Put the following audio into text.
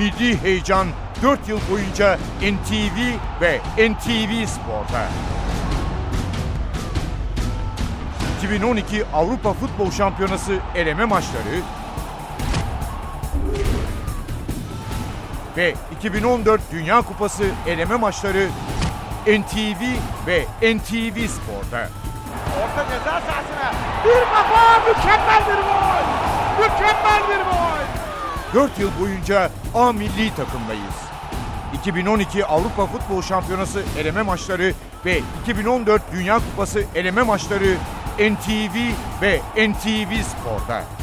milli heyecan 4 yıl boyunca NTV ve NTV Spor'da. 2012 Avrupa Futbol Şampiyonası eleme maçları ve 2014 Dünya Kupası eleme maçları NTV ve NTV Spor'da. Orta ceza sahasına bir kafa, mükemmel bir gol! Mükemmel bir gol! 4 yıl boyunca A milli takımdayız. 2012 Avrupa Futbol Şampiyonası eleme maçları ve 2014 Dünya Kupası eleme maçları NTV ve NTV Spor'da.